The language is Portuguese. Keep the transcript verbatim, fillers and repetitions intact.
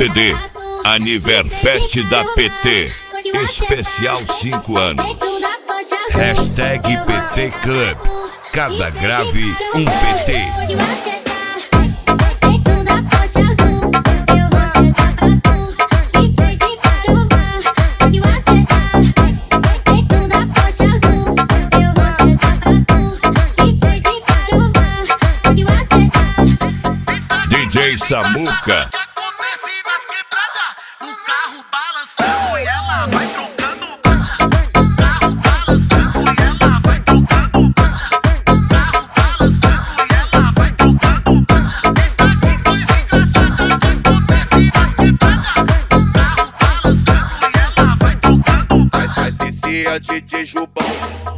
C D Aniverfest da P T Especial cinco anos. Hashtag P T Club. Cada grave um P T. D J Samuca. O carro balançando e ela vai trocando marcha. O carro balançando e ela vai trocando marcha. O carro balançando e ela vai trocando marcha. Eita, que coisa engraçada que acontece nas quebradas. O carro balançando e ela vai trocando marcha. Vai, vai, D J Jubão.